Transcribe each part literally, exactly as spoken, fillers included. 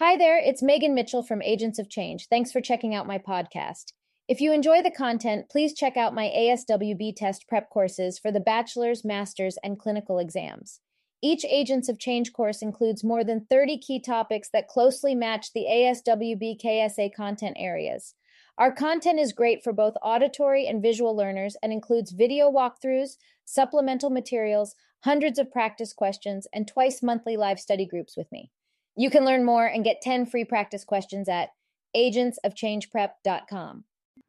Hi there, it's Megan Mitchell from Agents of Change. Thanks for checking out my podcast. If you enjoy the content, please check out my A S W B test prep courses for the bachelor's, master's, and clinical exams. Each Agents of Change course includes more than thirty key topics that closely match the A S W B K S A content areas. Our content is great for both auditory and visual learners and includes video walkthroughs, supplemental materials, hundreds of practice questions, and twice monthly live study groups with me. You can learn more and get ten free practice questions at agents of change prep dot com.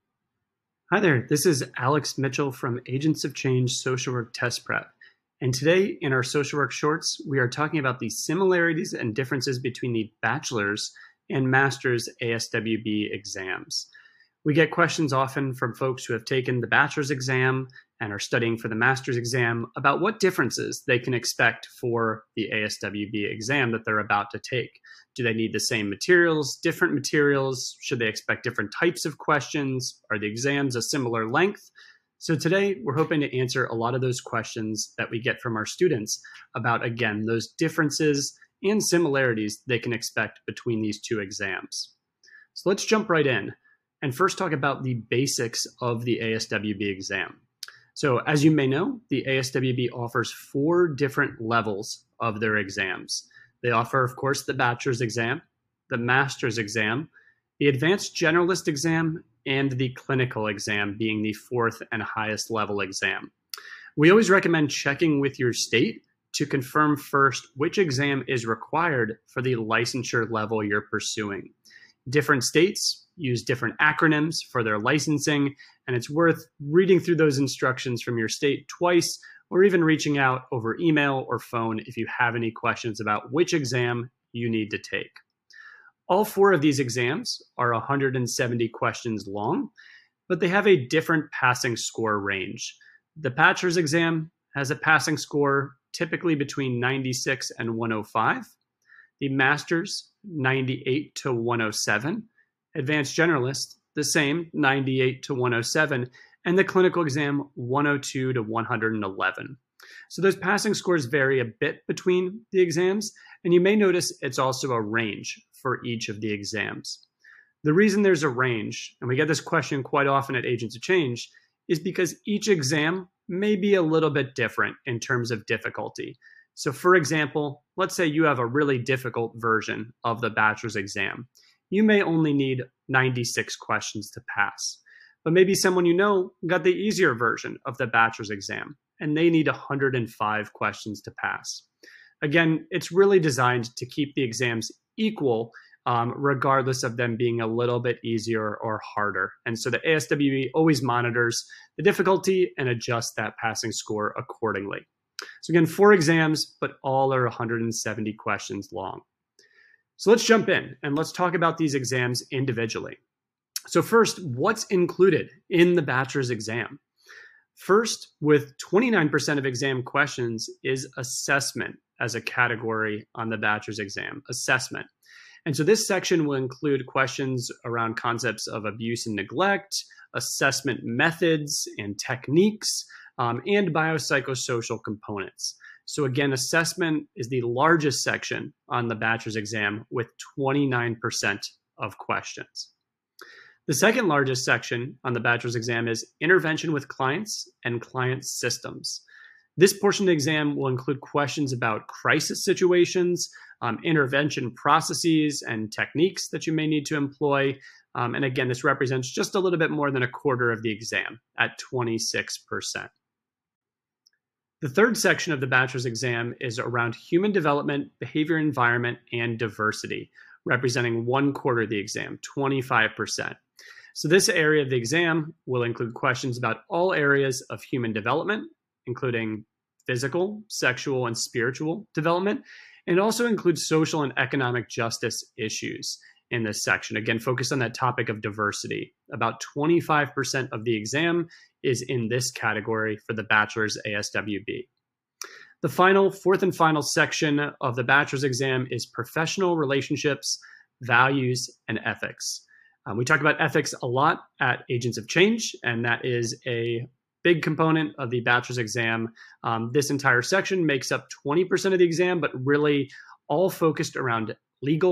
Hi there, this is Alex Mitchell from Agents of Change Social Work Test Prep. And today in our Social Work Shorts, we are talking about the similarities and differences between the bachelor's and master's A S W B exams. We get questions often from folks who have taken the bachelor's exam and are studying for the master's exam about what differences they can expect for the A S W B exam that they're about to take. Do they need the same materials, different materials? Should they expect different types of questions? Are the exams a similar length? So today we're hoping to answer a lot of those questions that we get from our students about, again, those differences and similarities they can expect between these two exams. So let's jump right in and first talk about the basics of the A S W B exam. So as you may know, the A S W B offers four different levels of their exams. They offer, of course, the bachelor's exam, the master's exam, the advanced generalist exam, and the clinical exam being the fourth and highest level exam. We always recommend checking with your state to confirm first which exam is required for the licensure level you're pursuing. Different states use different acronyms for their licensing, and it's worth reading through those instructions from your state twice, or even reaching out over email or phone if you have any questions about which exam you need to take. All four of these exams are one hundred seventy questions long, but they have a different passing score range. The bachelor's exam has a passing score typically between ninety-six and one oh five. The master's, ninety-eight to one oh seven. Advanced generalist, the same, ninety-eight to one oh seven. And the clinical exam, one oh two to one eleven. So those passing scores vary a bit between the exams, and you may notice it's also a range for each of the exams. The reason there's a range, and we get this question quite often at Agents of Change, is because each exam may be a little bit different in terms of difficulty. So for example, let's say you have a really difficult version of the bachelor's exam. You may only need ninety-six questions to pass. But maybe someone you know got the easier version of the bachelor's exam, and they need one hundred five questions to pass. Again, it's really designed to keep the exams equal, um, regardless of them being a little bit easier or harder. And so the A S W B always monitors the difficulty and adjusts that passing score accordingly. So again, four exams, but all are one hundred seventy questions long. So let's jump in and let's talk about these exams individually. So first, what's included in the bachelor's exam? First, with twenty-nine percent of exam questions is assessment as a category on the bachelor's exam, assessment. And so this section will include questions around concepts of abuse and neglect, assessment methods and techniques, um, and biopsychosocial components. So again, assessment is the largest section on the bachelor's exam with twenty-nine percent of questions. The second largest section on the bachelor's exam is intervention with clients and client systems. This portion of the exam will include questions about crisis situations, um, intervention processes and techniques that you may need to employ. Um, and again, this represents just a little bit more than a quarter of the exam at twenty-six percent. The third section of the bachelor's exam is around human development, behavior, environment, and diversity, representing one quarter of the exam, twenty-five percent. So this area of the exam will include questions about all areas of human development, including physical, sexual, and spiritual development, and it also includes social and economic justice issues in this section. Again, focused on that topic of diversity. About twenty-five percent of the exam is in this category for the bachelor's A S W B. The final, fourth and final section of the bachelor's exam is professional relationships, values, and ethics. Um, we talk about ethics a lot at Agents of Change, and that is a big component of the bachelor's exam. Um, this entire section makes up twenty percent of the exam, but really all focused around legal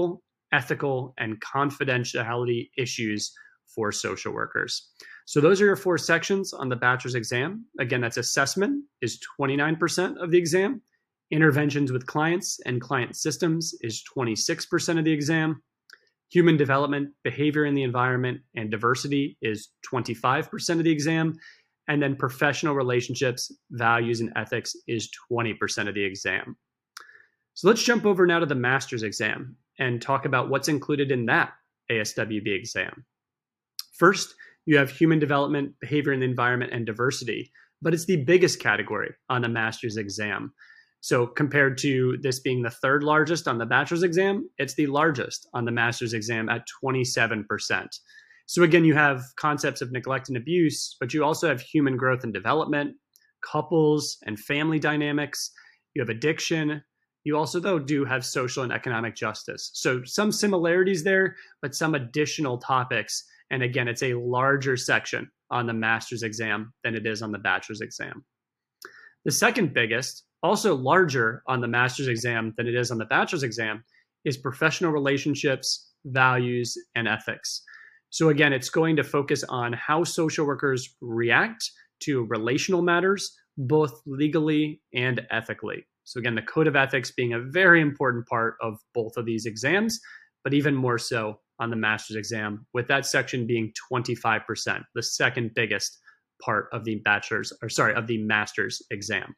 ethical, and confidentiality issues for social workers. So those are your four sections on the bachelor's exam. Again, that's assessment is twenty-nine percent of the exam. Interventions with clients and client systems is twenty-six percent of the exam. Human development, behavior in the environment, and diversity is twenty-five percent of the exam. And then professional relationships, values, and ethics is twenty percent of the exam. So let's jump over now to the master's exam and talk about what's included in that A S W B exam. First, you have human development, behavior in the environment, and diversity, but it's the biggest category on the master's exam. So compared to this being the third largest on the bachelor's exam, it's the largest on the master's exam at twenty-seven percent. So again, you have concepts of neglect and abuse, but you also have human growth and development, couples and family dynamics. You have addiction. You also, though, do have social and economic justice. So some similarities there, but some additional topics. And again, it's a larger section on the master's exam than it is on the bachelor's exam. The second biggest, also larger on the master's exam than it is on the bachelor's exam, is professional relationships, values, and ethics. So again, it's going to focus on how social workers react to relational matters, both legally and ethically. So again, the code of ethics being a very important part of both of these exams, but even more so on the master's exam, with that section being twenty-five percent, the second biggest part of the bachelor's, or sorry, of the master's exam.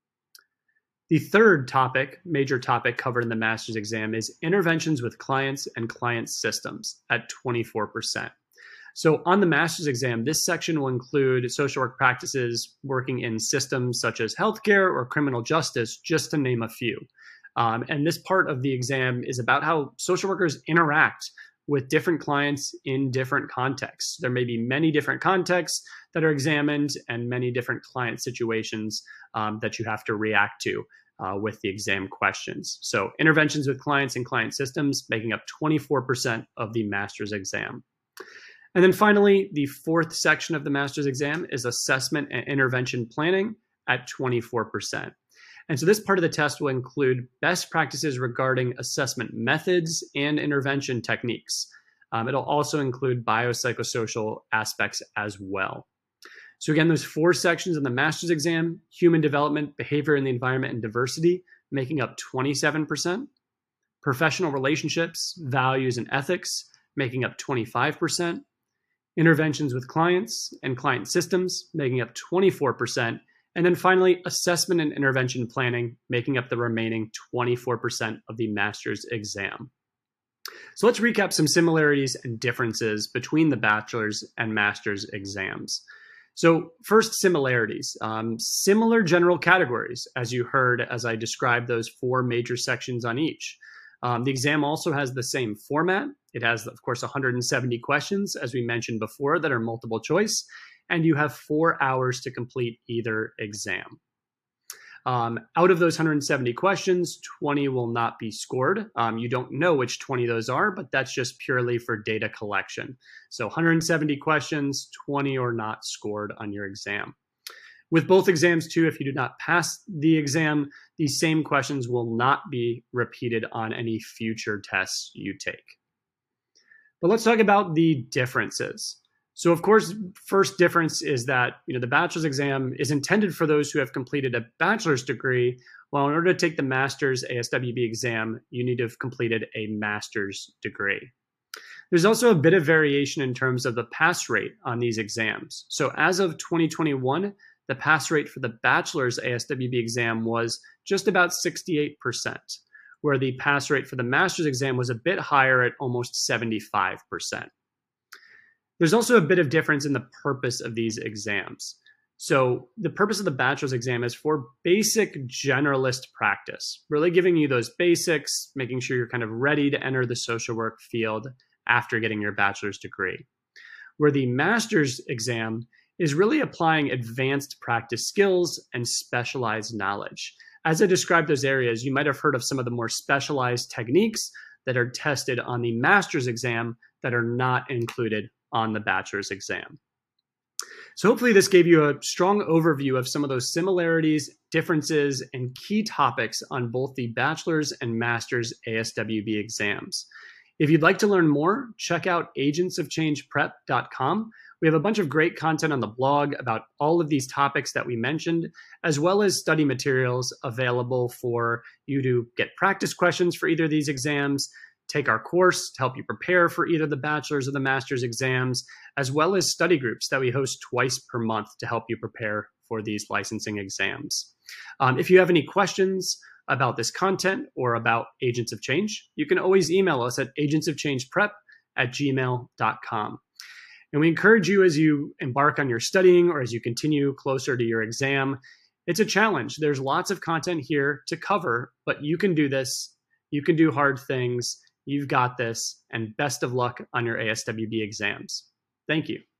The third topic, major topic covered in the master's exam is interventions with clients and client systems at twenty-four percent. So on the master's exam, this section will include social work practices working in systems such as healthcare or criminal justice, just to name a few. Um, and this part of the exam is about how social workers interact with different clients in different contexts. There may be many different contexts that are examined and many different client situations um, that you have to react to uh, with the exam questions. So interventions with clients and client systems making up twenty-four percent of the master's exam. And then finally, the fourth section of the master's exam is assessment and intervention planning at twenty-four percent. And so this part of the test will include best practices regarding assessment methods and intervention techniques. Um, it'll also include biopsychosocial aspects as well. So again, those four sections in the master's exam: human development, behavior in the environment, and diversity, making up twenty-seven percent. Professional relationships, values, and ethics, making up twenty-five percent. Interventions with clients and client systems, making up twenty-four percent. And then finally, assessment and intervention planning, making up the remaining twenty-four percent of the master's exam. So let's recap some similarities and differences between the bachelor's and master's exams. So first, similarities. Um, similar general categories, as you heard as I described those four major sections on each. Um, the exam also has the same format. It has, of course, one hundred seventy questions, as we mentioned before, that are multiple choice, and you have four hours to complete either exam. Um, out of those one hundred seventy questions, twenty will not be scored. Um, you don't know which twenty those are, but that's just purely for data collection. So one hundred seventy questions, twenty are not scored on your exam. With both exams too, if you do not pass the exam, these same questions will not be repeated on any future tests you take. But let's talk about the differences. So of course, first difference is that you know the bachelor's exam is intended for those who have completed a bachelor's degree, while in order to take the master's A S W B exam, you need to have completed a master's degree. There's also a bit of variation in terms of the pass rate on these exams. So as of twenty twenty-one, the pass rate for the bachelor's A S W B exam was just about sixty-eight percent, where the pass rate for the master's exam was a bit higher at almost seventy-five percent. There's also a bit of difference in the purpose of these exams. So the purpose of the bachelor's exam is for basic generalist practice, really giving you those basics, making sure you're kind of ready to enter the social work field after getting your bachelor's degree. Where the master's exam is really applying advanced practice skills and specialized knowledge. As I described those areas, you might have heard of some of the more specialized techniques that are tested on the master's exam that are not included on the bachelor's exam. So hopefully this gave you a strong overview of some of those similarities, differences, and key topics on both the bachelor's and master's A S W B exams. If you'd like to learn more, check out agents of change prep dot com. We have a bunch of great content on the blog about all of these topics that we mentioned, as well as study materials available for you to get practice questions for either of these exams, take our course to help you prepare for either the bachelor's or the master's exams, as well as study groups that we host twice per month to help you prepare for these licensing exams. Um, if you have any questions about this content or about Agents of Change, you can always email us at agents of change prep at gmail dot com. And we encourage you as you embark on your studying or as you continue closer to your exam. It's a challenge. There's lots of content here to cover, but you can do this. You can do hard things. You've got this, and best of luck on your A S W B exams. Thank you.